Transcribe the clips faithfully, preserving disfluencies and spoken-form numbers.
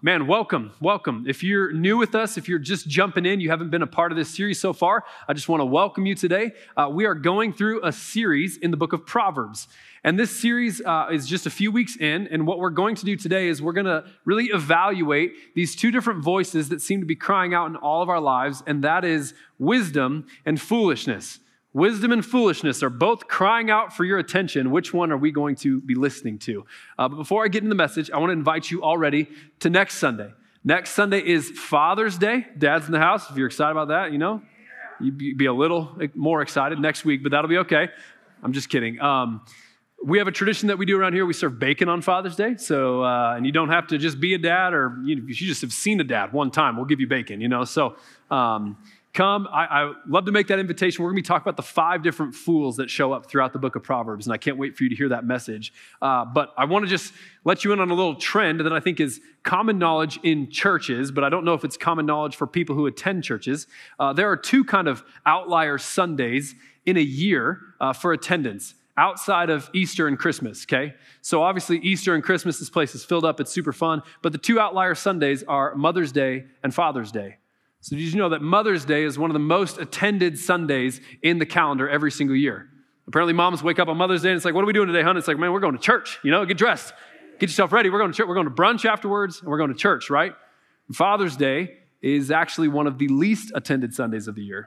Man, welcome, welcome. If you're new with us, if you're just jumping in, you haven't been a part of this series so far, I just want to welcome you today. Uh, we are going through a series in the book of Proverbs. And this series uh, is just a few weeks in, and what we're going to do today is we're going to really evaluate these two different voices that seem to be crying out in all of our lives, and that is wisdom and foolishness. Wisdom and foolishness are both crying out for your attention. Which one are we going to be listening to? Uh, but before I get into the message, I want to invite you already to next Sunday. Next Sunday is Father's Day. Dad's in the house. If you're excited about that, you know, you'd be a little more excited next week, but that'll be okay. I'm just kidding. Um, we have a tradition that we do around here. We serve bacon on Father's Day. So, uh, and you don't have to just be a dad, or you, you just have seen a dad one time. We'll give you bacon, you know. So, um, Come, I, I love to make that invitation. We're going to be talking about the five different fools that show up throughout the book of Proverbs, and I can't wait for you to hear that message. Uh, but I want to just let you in on a little trend that I think is common knowledge in churches, but I don't know if it's common knowledge for people who attend churches. Uh, there are two kind of outlier Sundays in a year uh, for attendance outside of Easter and Christmas, okay? So obviously Easter and Christmas, this place is filled up. It's super fun. But the two outlier Sundays are Mother's Day and Father's Day. So did you know that Mother's Day is one of the most attended Sundays in the calendar every single year? Apparently moms wake up on Mother's Day and it's like, what are we doing today, hon? It's like, man, we're going to church, you know, get dressed, get yourself ready. We're going to church. We're going to brunch afterwards, and we're going to church, right? Father's Day is actually one of the least attended Sundays of the year.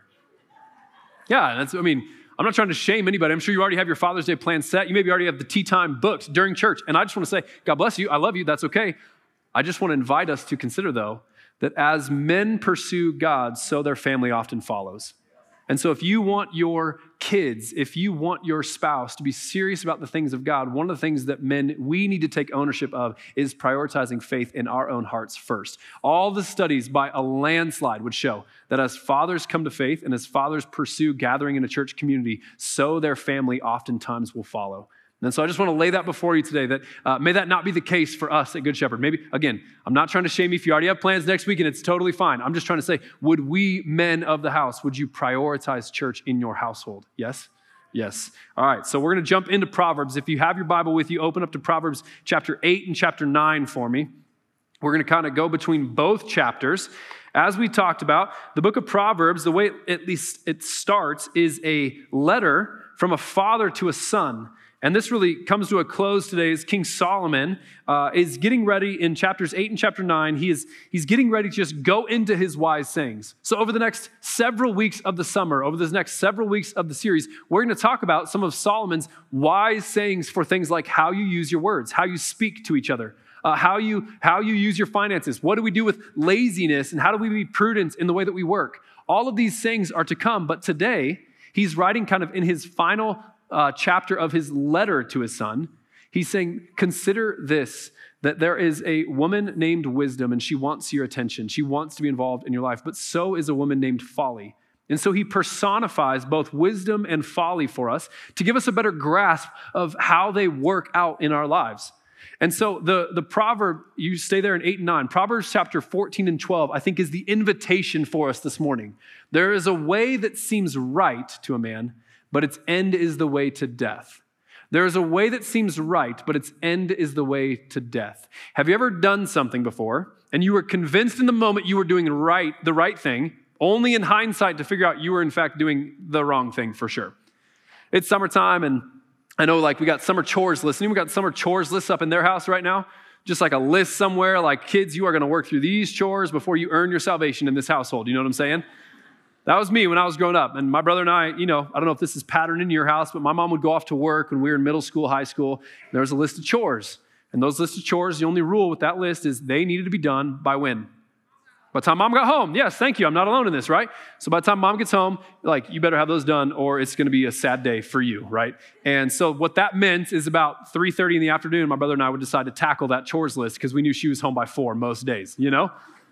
Yeah, that's, I mean, I'm not trying to shame anybody. I'm sure you already have your Father's Day plan set. You maybe already have the tea time booked during church. And I just want to say, God bless you. I love you. That's okay. I just want to invite us to consider, though, that as men pursue God, so their family often follows. And so if you want your kids, if you want your spouse to be serious about the things of God, one of the things that men, we need to take ownership of is prioritizing faith in our own hearts first. All the studies by a landslide would show that as fathers come to faith and as fathers pursue gathering in a church community, so their family oftentimes will follow. And so I just want to lay that before you today, that uh, may that not be the case for us at Good Shepherd. Maybe, again, I'm not trying to shame you if you already have plans next week, and it's totally fine. I'm just trying to say, would we men of the house, would you prioritize church in your household? Yes? Yes. All right, so we're going to jump into Proverbs. If you have your Bible with you, open up to Proverbs chapter eight and chapter nine for me. We're going to kind of go between both chapters. As we talked about, the book of Proverbs, the way at least it starts, is a letter from a father to a son. And this really comes to a close today as King Solomon uh, is getting ready in chapters eight and chapter nine. He is, he's getting ready to just go into his wise sayings. So over the next several weeks of the summer, over the next several weeks of the series, we're going to talk about some of Solomon's wise sayings for things like how you use your words, how you speak to each other, uh, how you, how you use your finances. What do we do with laziness, and how do we be prudent in the way that we work? All of these sayings are to come, but today he's writing kind of in his final Uh, chapter of his letter to his son. He's saying, consider this, that there is a woman named Wisdom, and she wants your attention. She wants to be involved in your life, but so is a woman named Folly. And so he personifies both wisdom and folly for us to give us a better grasp of how they work out in our lives. And so the, the proverb, you stay there in eight and nine, Proverbs chapter fourteen and twelve, I think is the invitation for us this morning. There is a way that seems right to a man, but its end is the way to death. There is a way that seems right, but its end is the way to death. Have you ever done something before, and you were convinced in the moment you were doing right, the right thing, only in hindsight to figure out you were in fact doing the wrong thing for sure? It's summertime, and I know like we got summer chores listening. We got summer chores lists up in their house right now. Just like a list somewhere, like kids, you are going to work through these chores before you earn your salvation in this household. You know what I'm saying? That was me when I was growing up. And my brother and I, you know, I don't know if this is patterned in your house, but my mom would go off to work when we were in middle school, high school. There was a list of chores. And those lists of chores, the only rule with that list is they needed to be done by when? By the time mom got home. Yes, thank you. I'm not alone in this, right? So by the time mom gets home, like, you better have those done or it's going to be a sad day for you, right? And so what that meant is about three thirty in the afternoon, my brother and I would decide to tackle that chores list because we knew she was home by four most days, you know?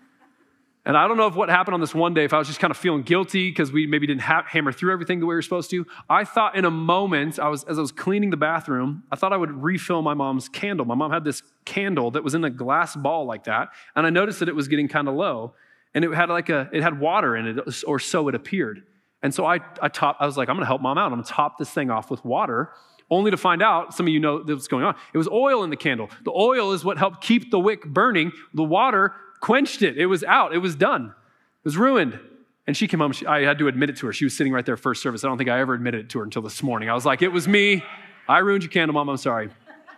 And I don't know if what happened on this one day, if I was just kind of feeling guilty because we maybe didn't ha- hammer through everything the way we were supposed to. I thought in a moment, I was as I was cleaning the bathroom, I thought I would refill my mom's candle. My mom had this candle that was in a glass ball like that, and I noticed that it was getting kind of low, and it had like a it had water in it, or so it appeared. And so I I top I was like, I'm going to help mom out. I'm going to top this thing off with water. only to find out, some of you know what's going on, it was oil in the candle. The oil is what helped keep the wick burning. The water quenched it. It was out. It was done. It was ruined. And she came home. She, I had to admit it to her. She was sitting right there first service. I don't think I ever admitted it to her until this morning. I was like, it was me. I ruined your candle, Mom. I'm sorry.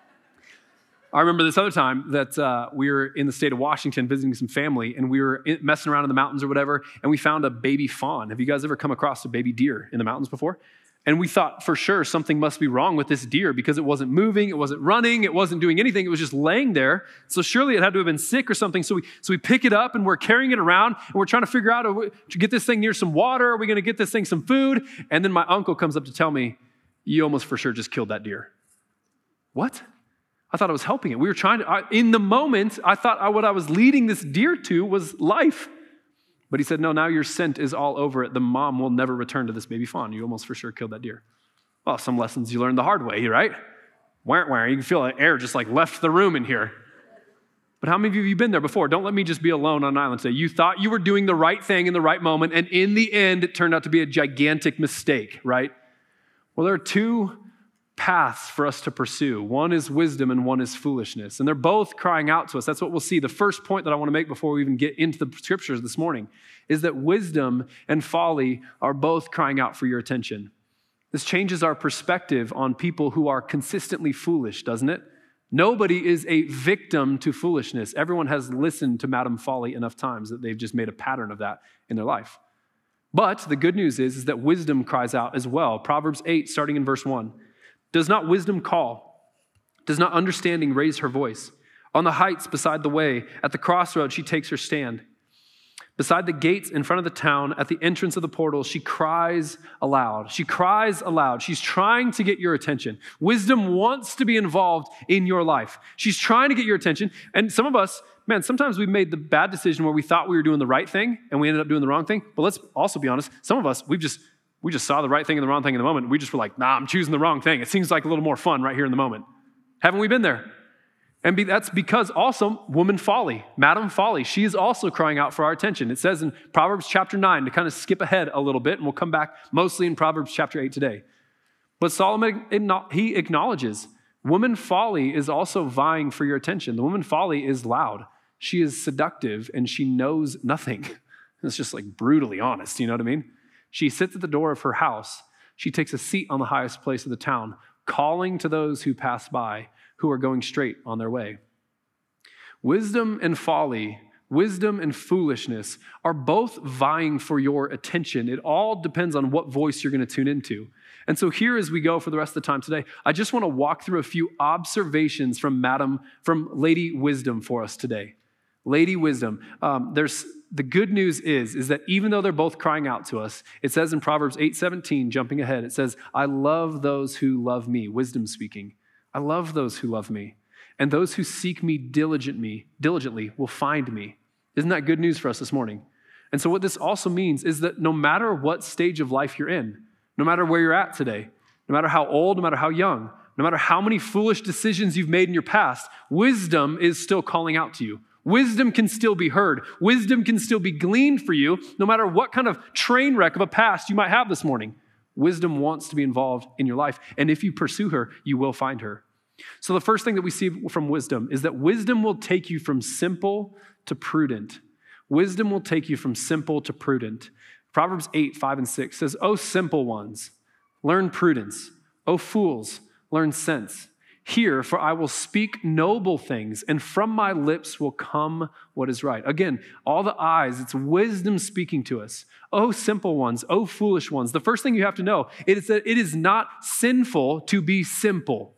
I remember this other time that uh, we were in the state of Washington visiting some family, and we were in, messing around in the mountains or whatever, and we found a baby fawn. Have you guys ever come across a baby deer in the mountains before? And we thought for sure something must be wrong with this deer because it wasn't moving, it wasn't running, it wasn't doing anything. It was just laying there. So surely it had to have been sick or something. So we so we pick it up and we're carrying it around and we're trying to figure out to get this thing near some water. Are we going to get this thing some food? And then my uncle comes up to tell me, you almost for sure just killed that deer. What? I thought I was helping it. We were trying to, I, in the moment, I thought I, what I was leading this deer to was life. But he said, no, now your scent is all over it. The mom will never return to this baby fawn. You almost for sure killed that deer. Well, some lessons you learned the hard way, right? Wah, wah. You can feel the air just like left the room in here. But how many of you have you been there before? Don't let me just be alone on an island today. You thought you were doing the right thing in the right moment, and in the end, it turned out to be a gigantic mistake, right? Well, there are two paths for us to pursue. One is wisdom and one is foolishness. And they're both crying out to us. That's what we'll see. The first point that I want to make before we even get into the scriptures this morning is that wisdom and folly are both crying out for your attention. This changes our perspective on people who are consistently foolish, doesn't it? Nobody is a victim to foolishness. Everyone has listened to Madam Folly enough times that they've just made a pattern of that in their life. But the good news is, is that wisdom cries out as well. Proverbs eight, starting in verse one. Does not wisdom call? Does not understanding raise her voice? On the heights beside the way, at the crossroads, she takes her stand. Beside the gates in front of the town, at the entrance of the portal, she cries aloud. She cries aloud. She's trying to get your attention. Wisdom wants to be involved in your life. She's trying to get your attention. And some of us, man, sometimes we've made the bad decision where we thought we were doing the right thing and we ended up doing the wrong thing. But let's also be honest. Some of us, we've just We just saw the right thing and the wrong thing in the moment. We just were like, nah, I'm choosing the wrong thing. It seems like a little more fun right here in the moment. Haven't we been there? And be, that's because also woman folly, Madam Folly, she is also crying out for our attention. It says in Proverbs chapter nine, to kind of skip ahead a little bit, and we'll come back mostly in Proverbs chapter eight today. But Solomon, he acknowledges, woman folly is also vying for your attention. The woman folly is loud. She is seductive and she knows nothing. It's just like brutally honest, you know what I mean? She sits at the door of her house. She takes a seat on the highest place of the town, calling to those who pass by, who are going straight on their way. Wisdom and folly, wisdom and foolishness are both vying for your attention. It all depends on what voice you're going to tune into. And so here as we go for the rest of the time today, I just want to walk through a few observations from Madam, from Lady Wisdom for us today. Lady Wisdom. Um, there's The good news is, is that even though they're both crying out to us, it says in Proverbs eight seventeen, jumping ahead, it says, I love those who love me, wisdom speaking. I love those who love me. And those who seek me diligent me, diligently will find me. Isn't that good news for us this morning? And so what this also means is that no matter what stage of life you're in, no matter where you're at today, no matter how old, no matter how young, no matter how many foolish decisions you've made in your past, wisdom is still calling out to you. Wisdom can still be heard. Wisdom can still be gleaned for you, no matter what kind of train wreck of a past you might have this morning. Wisdom wants to be involved in your life. And if you pursue her, you will find her. So the first thing that we see from wisdom is that wisdom will take you from simple to prudent. Wisdom will take you from simple to prudent. Proverbs eight, five, and six says, O simple ones, learn prudence. O fools, learn sense. Hear, for I will speak noble things, and from my lips will come what is right. Again, all the eyes, it's wisdom speaking to us. Oh, simple ones, oh, foolish ones. The first thing you have to know is that it is not sinful to be simple.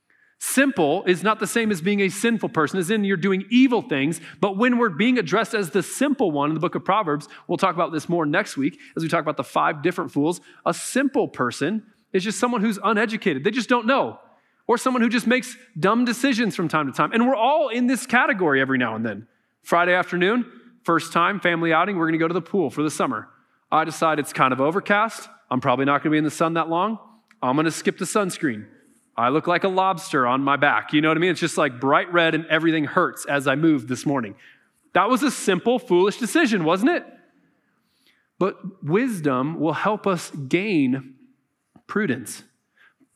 Simple is not the same as being a sinful person, as in you're doing evil things, but when we're being addressed as the simple one in the book of Proverbs, we'll talk about this more next week as we talk about the five different fools. A simple person is just someone who's uneducated. They just don't know. Or someone who just makes dumb decisions from time to time. And we're all in this category every now and then. Friday afternoon, first time, family outing, we're going to go to the pool for the summer. I decide it's kind of overcast. I'm probably not going to be in the sun that long. I'm going to skip the sunscreen. I look like a lobster on my back. You know what I mean? It's just like bright red and everything hurts as I moved this morning. That was a simple, foolish decision, wasn't it? But wisdom will help us gain prudence.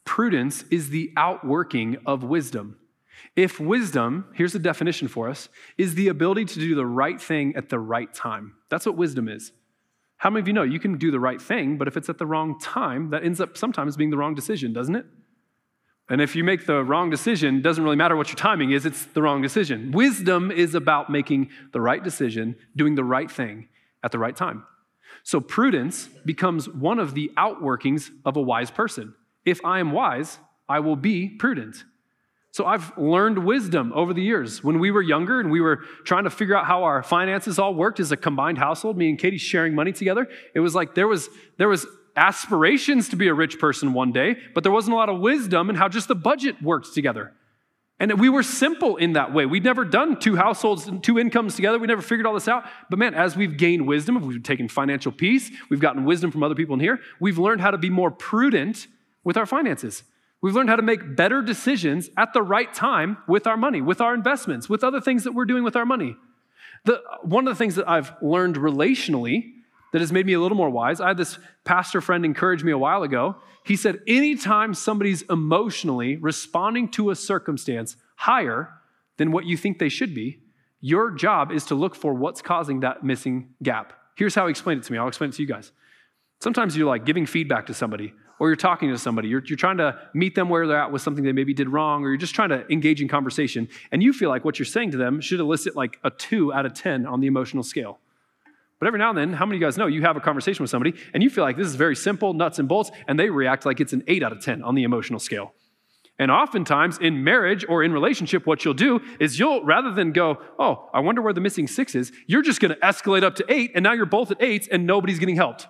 Prudence is the outworking of wisdom. If wisdom, here's the definition for us, is the ability to do the right thing at the right time. That's what wisdom is. How many of you know you can do the right thing, but if it's at the wrong time, that ends up sometimes being the wrong decision, doesn't it? And if you make the wrong decision, it doesn't really matter what your timing is, it's the wrong decision. Wisdom is about making the right decision, doing the right thing at the right time. So prudence becomes one of the outworkings of a wise person. If I am wise, I will be prudent. So I've learned wisdom over the years. When we were younger and we were trying to figure out how our finances all worked as a combined household, me and Katie sharing money together, it was like there was there was aspirations to be a rich person one day, but there wasn't a lot of wisdom in how just the budget worked together. And we were simple in that way. We'd never done two households and two incomes together. We never figured all this out. But man, as we've gained wisdom, we've taken financial peace, we've gotten wisdom from other people in here, we've learned how to be more prudent with our finances. We've learned how to make better decisions at the right time with our money, with our investments, with other things that we're doing with our money. The, one of the things that I've learned relationally that has made me a little more wise, I had this pastor friend encourage me a while ago. He said, anytime somebody's emotionally responding to a circumstance higher than what you think they should be, your job is to look for what's causing that missing gap. Here's how he explained it to me. I'll explain it to you guys. Sometimes you're like giving feedback to somebody, or you're talking to somebody, you're, you're trying to meet them where they're at with something they maybe did wrong, or you're just trying to engage in conversation, and you feel like what you're saying to them should elicit like a two out of ten on the emotional scale. But every now and then, how many of you guys know you have a conversation with somebody, and you feel like this is very simple, nuts and bolts, and they react like it's an eight out of ten on the emotional scale. And oftentimes in marriage or in relationship, what you'll do is you'll, rather than go, oh, I wonder where the missing six is, you're just going to escalate up to eight, and now you're both at eights, and nobody's getting helped.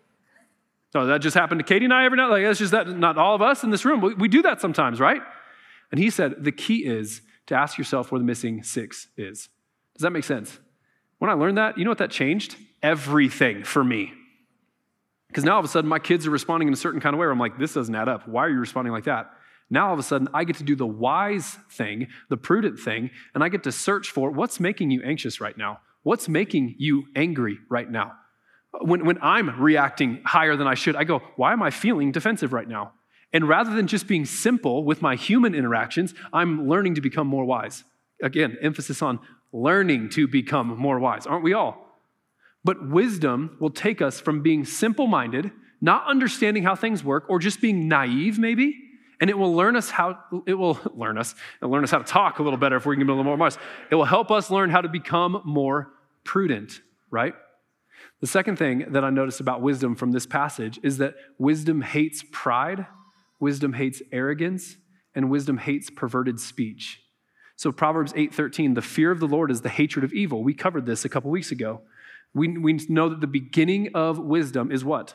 So that just happened to Katie and I every night. Like that's just that. Not all of us in this room. We, we do that sometimes, right? And he said the key is to ask yourself where the missing six is. Does that make sense? When I learned that, you know what that changed? Everything for me. Because now all of a sudden my kids are responding in a certain kind of way where I'm like, this doesn't add up. Why are you responding like that? Now all of a sudden I get to do the wise thing, the prudent thing, and I get to search for what's making you anxious right now? What's making you angry right now? When, when I'm reacting higher than I should, I go, why am I feeling defensive right now? And rather than just being simple with my human interactions, I'm learning to become more wise. Again, emphasis on learning to become more wise. Aren't we all? But wisdom will take us from being simple-minded, not understanding how things work, or just being naive maybe, and it will learn us how, it will learn us, it'll learn us how to talk a little better if we can be a little more wise. It will help us learn how to become more prudent, right? The second thing that I noticed about wisdom from this passage is that wisdom hates pride, wisdom hates arrogance, and wisdom hates perverted speech. So Proverbs eight thirteen, the fear of the Lord is the hatred of evil. We covered this a couple weeks ago. We, we know that the beginning of wisdom is what?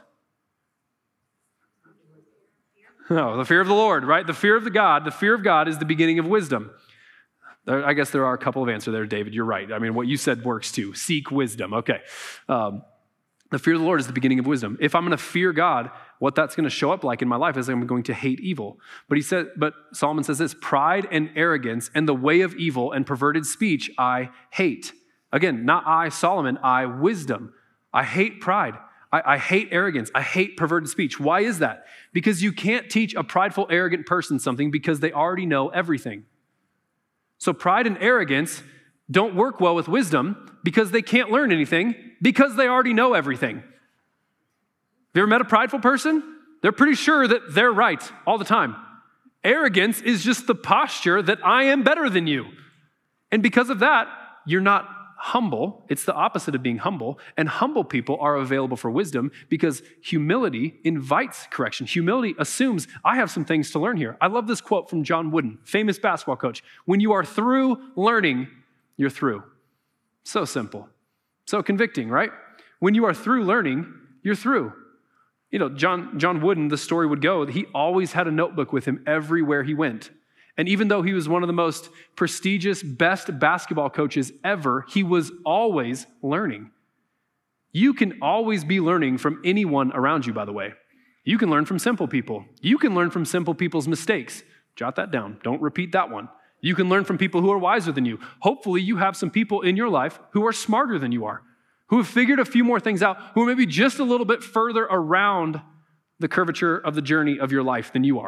No, the fear of the Lord, right? The fear of the God, the fear of God is the beginning of wisdom. There, I guess there are a couple of answers there, David. You're right. I mean, what you said works too. Seek wisdom. Okay. Um, the fear of the Lord is the beginning of wisdom. If I'm going to fear God, what that's going to show up like in my life is I'm going to hate evil. But he said, but Solomon says this, pride and arrogance and the way of evil and perverted speech I hate. Again, not I, Solomon, I, wisdom. I hate pride. I, I hate arrogance. I hate perverted speech. Why is that? Because you can't teach a prideful, arrogant person something because they already know everything. So pride and arrogance don't work well with wisdom because they can't learn anything because they already know everything. Have you ever met a prideful person? They're pretty sure that they're right all the time. Arrogance is just the posture that I am better than you. And because of that, you're not humble. It's the opposite of being humble. And humble people are available for wisdom because humility invites correction. Humility assumes I have some things to learn here. I love this quote from John Wooden, famous basketball coach. When you are through learning, you're through. So simple. So convicting, right? When you are through learning, you're through. You know, John, John Wooden, the story would go, he always had a notebook with him everywhere he went. And even though he was one of the most prestigious, best basketball coaches ever, he was always learning. You can always be learning from anyone around you, by the way. You can learn from simple people. You can learn from simple people's mistakes. Jot that down. Don't repeat that one. You can learn from people who are wiser than you. Hopefully, you have some people in your life who are smarter than you are, who have figured a few more things out, who are maybe just a little bit further around the curvature of the journey of your life than you are.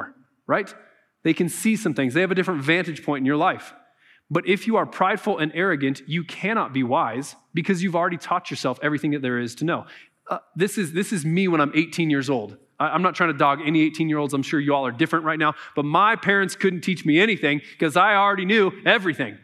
right? They can see some things. They have a different vantage point in your life. But if you are prideful and arrogant, you cannot be wise because you've already taught yourself everything that there is to know. Uh, this is this is me when I'm eighteen years old. I, I'm not trying to dog any eighteen-year-olds. I'm sure you all are different right now. But my parents couldn't teach me anything because I already knew everything.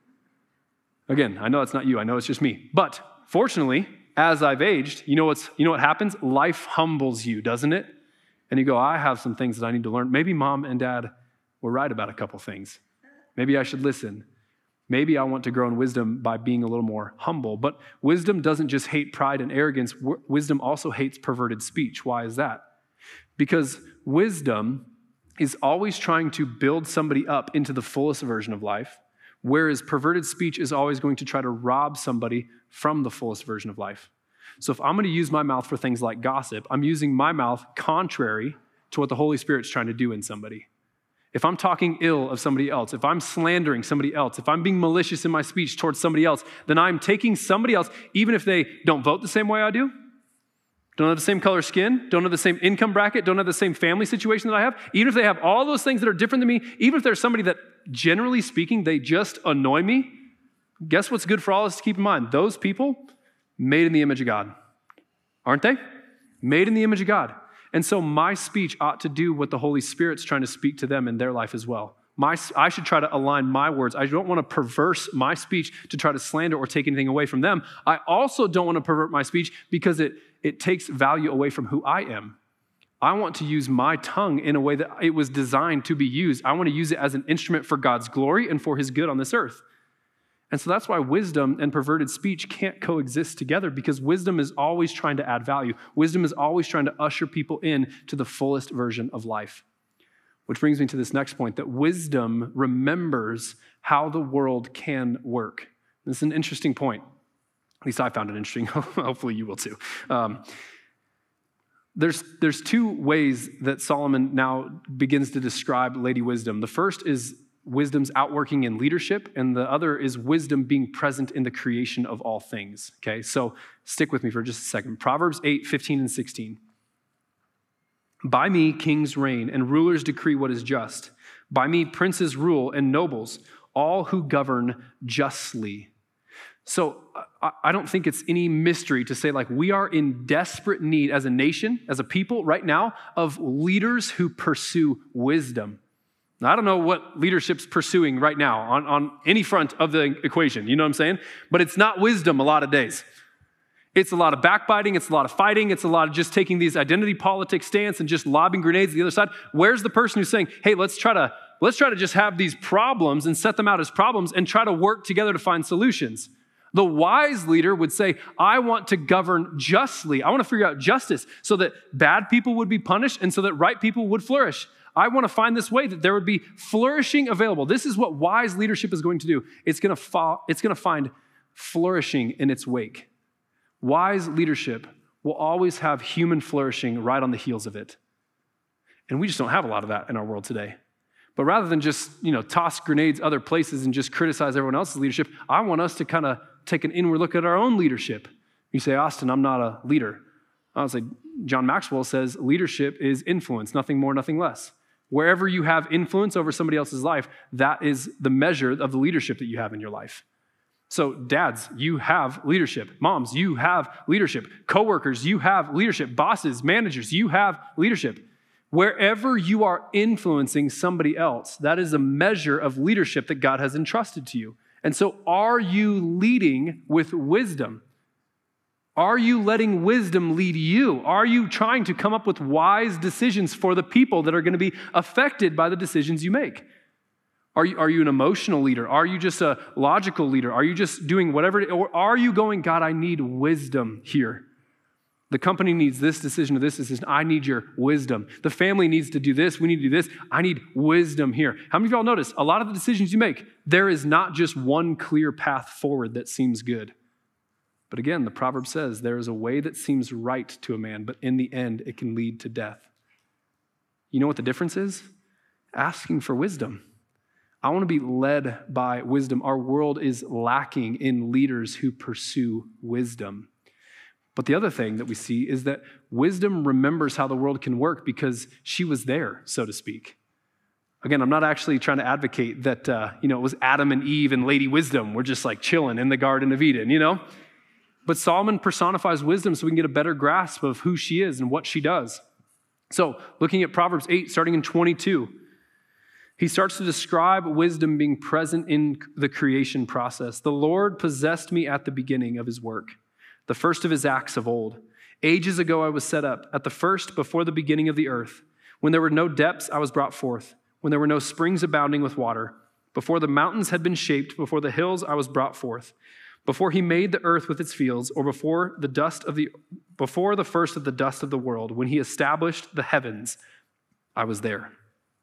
Again, I know it's not you. I know it's just me. But fortunately, as I've aged, you know what's you know what happens? Life humbles you, doesn't it? And you go, I have some things that I need to learn. Maybe mom and dad were right about a couple things. Maybe I should listen. Maybe I want to grow in wisdom by being a little more humble. But wisdom doesn't just hate pride and arrogance. W- wisdom also hates perverted speech. Why is that? Because wisdom is always trying to build somebody up into the fullest version of life, whereas perverted speech is always going to try to rob somebody from the fullest version of life. So if I'm going to use my mouth for things like gossip, I'm using my mouth contrary to what the Holy Spirit's trying to do in somebody. If I'm talking ill of somebody else, if I'm slandering somebody else, if I'm being malicious in my speech towards somebody else, then I'm taking somebody else, even if they don't vote the same way I do, don't have the same color skin, don't have the same income bracket, don't have the same family situation that I have, even if they have all those things that are different than me, even if there's somebody that, generally speaking, they just annoy me, guess what's good for all of us to keep in mind? Those people, made in the image of God. Aren't they? Made in the image of God. And so my speech ought to do what the Holy Spirit's trying to speak to them in their life as well. My, I should try to align my words. I don't want to perverse my speech to try to slander or take anything away from them. I also don't want to pervert my speech because it, it takes value away from who I am. I want to use my tongue in a way that it was designed to be used. I want to use it as an instrument for God's glory and for his good on this earth. And so that's why wisdom and perverted speech can't coexist together, because wisdom is always trying to add value. Wisdom is always trying to usher people in to the fullest version of life. Which brings me to this next point, that wisdom remembers how the world can work. This is an interesting point. At least I found it interesting. Hopefully you will too. Um, there's, there's two ways that Solomon now begins to describe Lady Wisdom. The first is wisdom's outworking in leadership, and the other is wisdom being present in the creation of all things. Okay, so stick with me for just a second. Proverbs eight, fifteen and sixteen. By me kings reign, and rulers decree what is just. By me princes rule, and nobles, all who govern justly. So I don't think it's any mystery to say, like, we are in desperate need as a nation, as a people right now, of leaders who pursue wisdom. Now, I don't know what leadership's pursuing right now on, on any front of the equation, you know what I'm saying? But it's not wisdom a lot of days. It's a lot of backbiting, it's a lot of fighting, it's a lot of just taking these identity politics stance and just lobbing grenades at the other side. Where's the person who's saying, hey, let's try to let's try to just have these problems and set them out as problems and try to work together to find solutions? The wise leader would say, I want to govern justly. I want to figure out justice so that bad people would be punished and so that right people would flourish. I want to find this way that there would be flourishing available. This is what wise leadership is going to do. It's going to, fo- it's going to find flourishing in its wake. Wise leadership will always have human flourishing right on the heels of it. And we just don't have a lot of that in our world today. But rather than just, you know, toss grenades other places and just criticize everyone else's leadership, I want us to kind of take an inward look at our own leadership. You say, Austin, I'm not a leader. I was like, John Maxwell says leadership is influence, nothing more, nothing less. Wherever you have influence over somebody else's life, that is the measure of the leadership that you have in your life. So dads, you have leadership. Moms, you have leadership. Coworkers, you have leadership. Bosses, managers, you have leadership. Wherever you are influencing somebody else, that is a measure of leadership that God has entrusted to you. And so are you leading with wisdom? Are you letting wisdom lead you? Are you trying to come up with wise decisions for the people that are going to be affected by the decisions you make? Are you, are you an emotional leader? Are you just a logical leader? Are you just doing whatever? Or are you going, God, I need wisdom here. The company needs this decision or this decision. I need your wisdom. The family needs to do this. We need to do this. I need wisdom here. How many of y'all notice a lot of the decisions you make, there is not just one clear path forward that seems good. But again, the proverb says there is a way that seems right to a man, but in the end, it can lead to death. You know what the difference is? Asking for wisdom. I want to be led by wisdom. Our world is lacking in leaders who pursue wisdom. But the other thing that we see is that wisdom remembers how the world can work because she was there, so to speak. Again, I'm not actually trying to advocate that, uh, you know, it was Adam and Eve and Lady Wisdom were just like chilling in the Garden of Eden, you know? But Solomon personifies wisdom so we can get a better grasp of who she is and what she does. So looking at Proverbs eight, starting in twenty-two, he starts to describe wisdom being present in the creation process. The Lord possessed me at the beginning of his work, the first of his acts of old. Ages ago I was set up, at the first before the beginning of the earth. When there were no depths, I was brought forth. When there were no springs abounding with water. Before the mountains had been shaped, before the hills I was brought forth. Before he made the earth with its fields, or before the dust of the before the first of the dust of the world, when he established the heavens, I was there.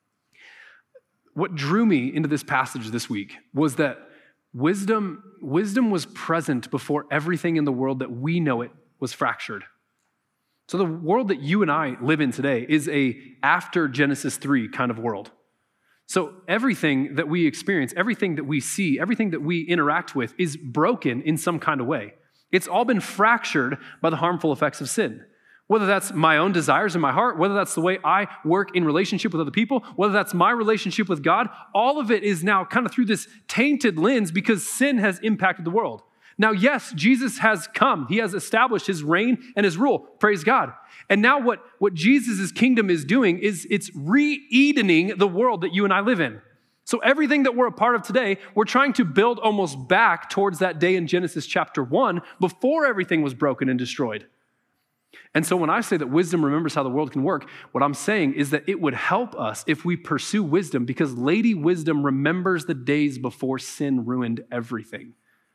What drew me into this passage this week was that wisdom, wisdom was present before everything in the world that we know it was fractured. So the world that you and I live in today is a after Genesis three kind of world. So everything that we experience, everything that we see, everything that we interact with is broken in some kind of way. It's all been fractured by the harmful effects of sin. Whether that's my own desires in my heart, whether that's the way I work in relationship with other people, whether that's my relationship with God, all of it is now kind of through this tainted lens because sin has impacted the world. Now, yes, Jesus has come. He has established his reign and his rule. Praise God. And now what, what Jesus' kingdom is doing is it's re-Edening the world that you and I live in. So everything that we're a part of today, we're trying to build almost back towards that day in Genesis chapter one before everything was broken and destroyed. And so when I say that wisdom remembers how the world can work, what I'm saying is that it would help us if we pursue wisdom because Lady Wisdom remembers the days before sin ruined everything.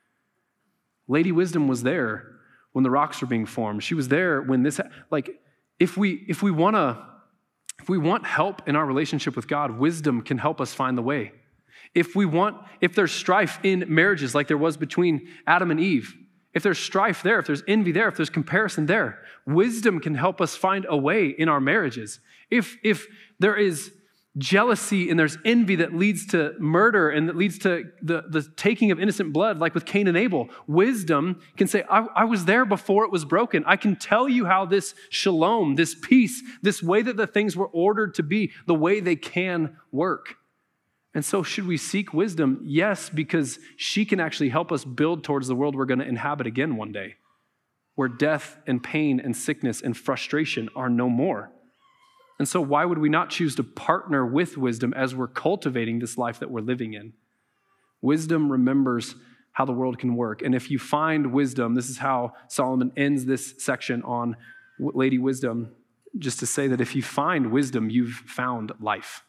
Lady Wisdom was there when the rocks were being formed. She was there when this, like, if we if we want to, if we want help in our relationship with God, wisdom can help us find the way. If we want, if there's strife in marriages like there was between Adam and Eve, if there's strife there, if there's envy there, if there's comparison there, wisdom can help us find a way in our marriages. If if there is jealousy and there's envy that leads to murder and that leads to the, the taking of innocent blood, like with Cain and Abel, wisdom can say, I, I was there before it was broken. I can tell you how this shalom, this peace, this way that the things were ordered to be, the way they can work. And so should we seek wisdom? Yes, because she can actually help us build towards the world we're going to inhabit again one day, where death and pain and sickness and frustration are no more. And so why would we not choose to partner with wisdom as we're cultivating this life that we're living in? Wisdom remembers how the world can work. And if you find wisdom, this is how Solomon ends this section on Lady Wisdom, just to say that if you find wisdom, you've found life.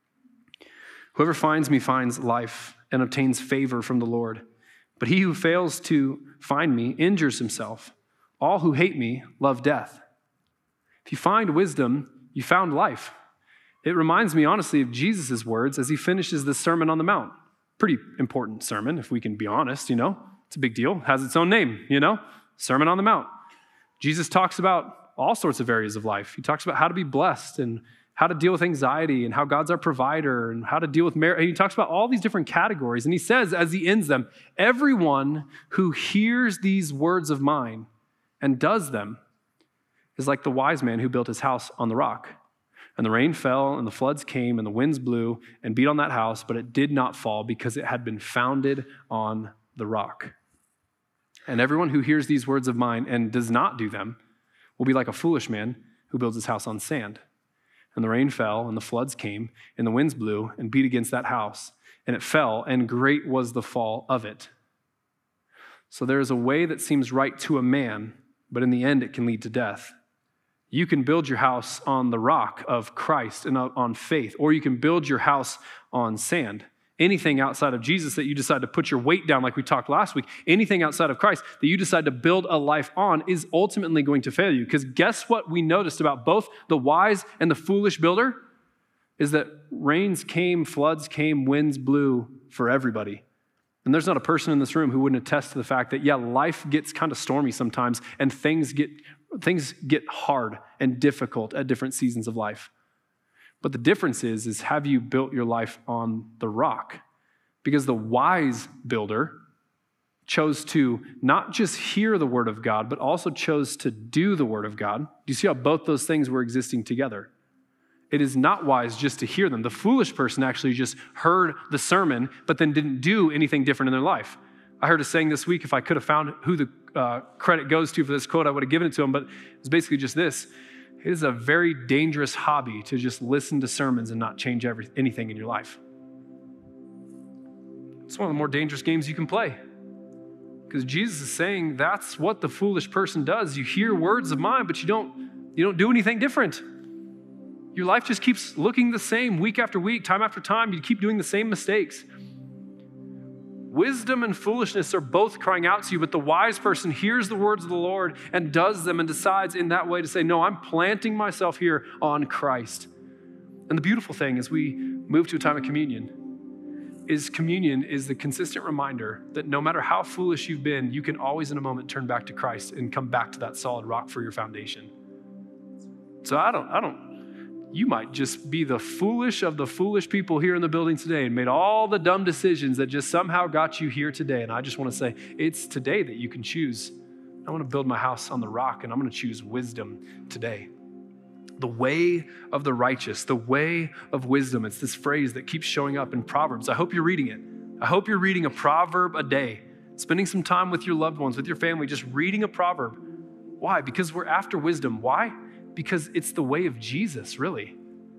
Whoever finds me finds life and obtains favor from the Lord. But he who fails to find me injures himself. All who hate me love death. If you find wisdom, you found life. It reminds me, honestly, of Jesus' words as he finishes the Sermon on the Mount. Pretty important sermon, if we can be honest, you know. It's a big deal. It has its own name, you know. Sermon on the Mount. Jesus talks about all sorts of areas of life. He talks about how to be blessed and how to deal with anxiety and how God's our provider and how to deal with marriage. He talks about all these different categories. And he says, as he ends them, everyone who hears these words of mine and does them is like the wise man who built his house on the rock. And the rain fell, and the floods came, and the winds blew and beat on that house, but it did not fall because it had been founded on the rock. And everyone who hears these words of mine and does not do them will be like a foolish man who builds his house on sand. And the rain fell, and the floods came, and the winds blew and beat against that house, and it fell, and great was the fall of it. So there is a way that seems right to a man, but in the end it can lead to death. You can build your house on the rock of Christ and on faith, or you can build your house on sand. Anything outside of Jesus that you decide to put your weight down, like we talked last week, anything outside of Christ that you decide to build a life on is ultimately going to fail you. Because guess what we noticed about both the wise and the foolish builder? Is that rains came, floods came, winds blew for everybody. And there's not a person in this room who wouldn't attest to the fact that, yeah, life gets kind of stormy sometimes and things get Things get hard and difficult at different seasons of life. But the difference is, is have you built your life on the rock? Because the wise builder chose to not just hear the word of God, but also chose to do the word of God. Do you see how both those things were existing together? It is not wise just to hear them. The foolish person actually just heard the sermon, but then didn't do anything different in their life. I heard a saying this week, if I could have found who the uh, credit goes to for this quote, I would have given it to him, but it's basically just this. It is a very dangerous hobby to just listen to sermons and not change every, anything in your life. It's one of the more dangerous games you can play. Because Jesus is saying that's what the foolish person does. You hear words of mine, but you don't, you don't do anything different. Your life just keeps looking the same week after week, time after time. You keep doing the same mistakes. Wisdom and foolishness are both crying out to you, but the wise person hears the words of the Lord and does them and decides in that way to say, no, I'm planting myself here on Christ. And the beautiful thing as we move to a time of communion is communion is the consistent reminder that no matter how foolish you've been, you can always in a moment turn back to Christ and come back to that solid rock for your foundation. So I don't, I don't, you might just be the foolish of the foolish people here in the building today and made all the dumb decisions that just somehow got you here today. And I just want to say, it's today that you can choose. I want to build my house on the rock, and I'm going to choose wisdom today. The way of the righteous, the way of wisdom. It's this phrase that keeps showing up in Proverbs. I hope you're reading it. I hope you're reading a proverb a day, spending some time with your loved ones, with your family, just reading a proverb. Why? Because we're after wisdom. Why? Because it's the way of Jesus, really.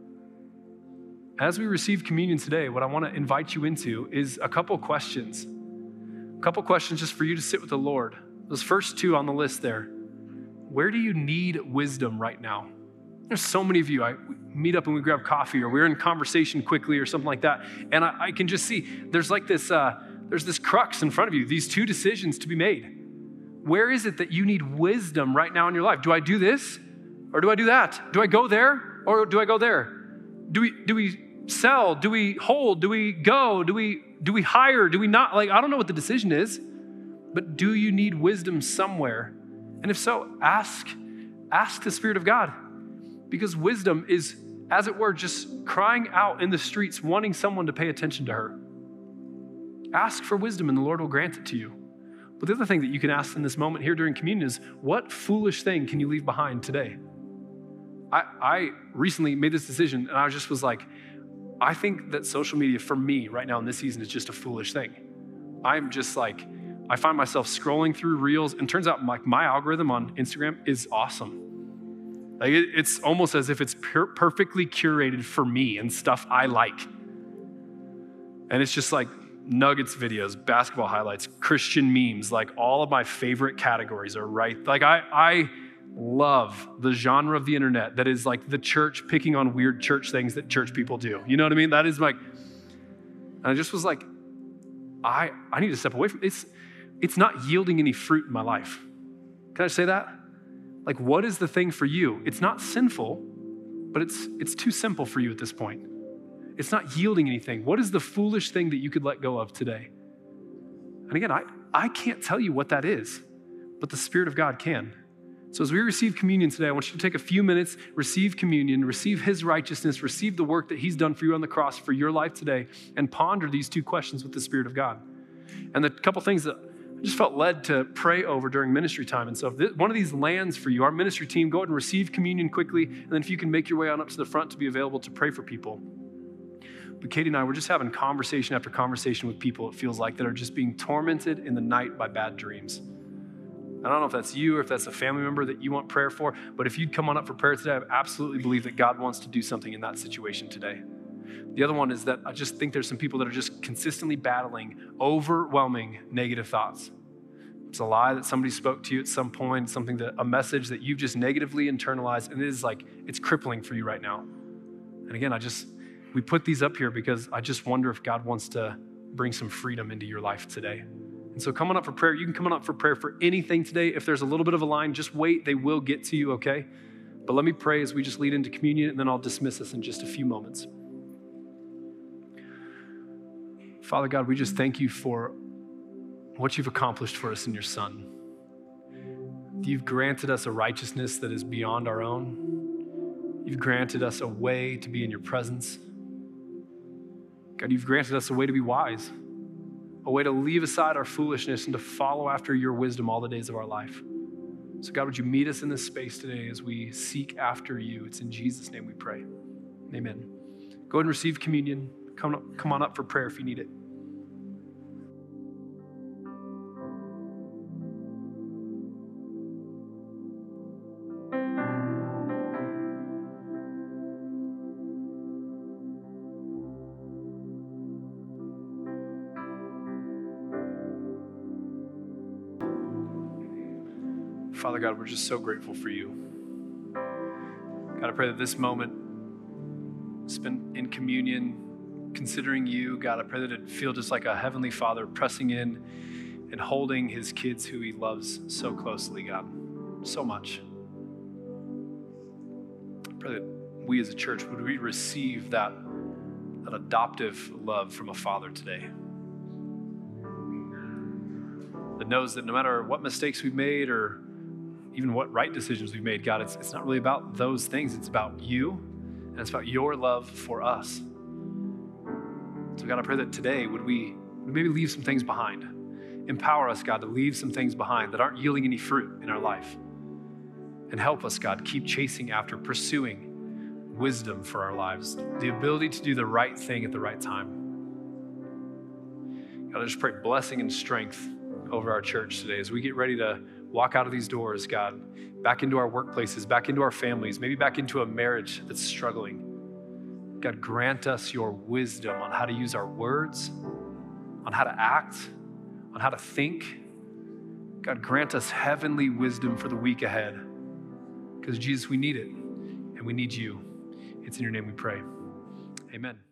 As we receive communion today, what I want to invite you into is a couple questions. A couple questions just for you to sit with the Lord. Those first two on the list there. Where do you need wisdom right now? There's so many of you, I meet up and we grab coffee or we're in conversation quickly or something like that. And I, I can just see there's like this, uh, there's this crux in front of you, these two decisions to be made. Where is it that you need wisdom right now in your life? Do I do this? Or do I do that? Do I go there or do I go there? Do we do we sell? Do we hold? Do we go? Do we do we hire? Do we not? Like, I don't know what the decision is, but do you need wisdom somewhere? And if so, ask, ask the Spirit of God. Because wisdom is, as it were, just crying out in the streets, wanting someone to pay attention to her. Ask for wisdom and the Lord will grant it to you. But the other thing that you can ask in this moment here during communion is, what foolish thing can you leave behind today? I, I recently made this decision and I just was like, I think that social media for me right now in this season is just a foolish thing. I'm just like, I find myself scrolling through reels and turns out like my algorithm on Instagram is awesome. Like it, it's almost as if it's per- perfectly curated for me and stuff I like. And it's just like Nuggets videos, basketball highlights, Christian memes, like all of my favorite categories are right. Like I, I love the genre of the internet that is like the church picking on weird church things that church people do. You know what I mean? That is like, and I just was like, I, I need to step away from it's, it's not yielding any fruit in my life. Can I say that? Like, what is the thing for you? It's not sinful, but it's, it's too simple for you at this point. It's not yielding anything. What is the foolish thing that you could let go of today? And again, I, I can't tell you what that is, but the Spirit of God can. So as we receive communion today, I want you to take a few minutes, receive communion, receive His righteousness, receive the work that He's done for you on the cross for your life today, and ponder these two questions with the Spirit of God. And the couple things that I just felt led to pray over during ministry time. And so if this, one of these lands for you, our ministry team, go ahead and receive communion quickly, and then if you can make your way on up to the front to be available to pray for people. But Katie and I, we're just having conversation after conversation with people, it feels like, that are just being tormented in the night by bad dreams. I don't know if that's you or if that's a family member that you want prayer for, but if you'd come on up for prayer today, I absolutely believe that God wants to do something in that situation today. The other one is that I just think there's some people that are just consistently battling overwhelming negative thoughts. It's a lie that somebody spoke to you at some point, something that a message that you've just negatively internalized, and it is like, it's crippling for you right now. And again, I just, we put these up here because I just wonder if God wants to bring some freedom into your life today. And so come on up for prayer. You can come on up for prayer for anything today. If there's a little bit of a line, just wait. They will get to you, okay? But let me pray as we just lead into communion, and then I'll dismiss us in just a few moments. Father God, we just thank you for what you've accomplished for us in your Son. You've granted us a righteousness that is beyond our own. You've granted us a way to be in your presence. God, you've granted us a way to be wise, a way to leave aside our foolishness and to follow after your wisdom all the days of our life. So God, would you meet us in this space today as we seek after you? It's in Jesus' name we pray. Amen. Go ahead and receive communion. Come, up, come on up for prayer if you need it. Father God, we're just so grateful for you. God, I pray that this moment spent in communion, considering you, God, I pray that it feel just like a heavenly Father pressing in and holding his kids who he loves so closely, God, so much. I pray that we as a church, would we receive that, that adoptive love from a Father today that knows that no matter what mistakes we've made or even what right decisions we've made, God, it's, it's not really about those things. It's about you, and it's about your love for us. So God, I pray that today, would we would maybe leave some things behind. Empower us, God, to leave some things behind that aren't yielding any fruit in our life. And help us, God, keep chasing after, pursuing wisdom for our lives, the ability to do the right thing at the right time. God, I just pray blessing and strength over our church today as we get ready to walk out of these doors, God, back into our workplaces, back into our families, maybe back into a marriage that's struggling. God, grant us your wisdom on how to use our words, on how to act, on how to think. God, grant us heavenly wisdom for the week ahead. Because Jesus, we need it, and we need you. It's in your name we pray. Amen.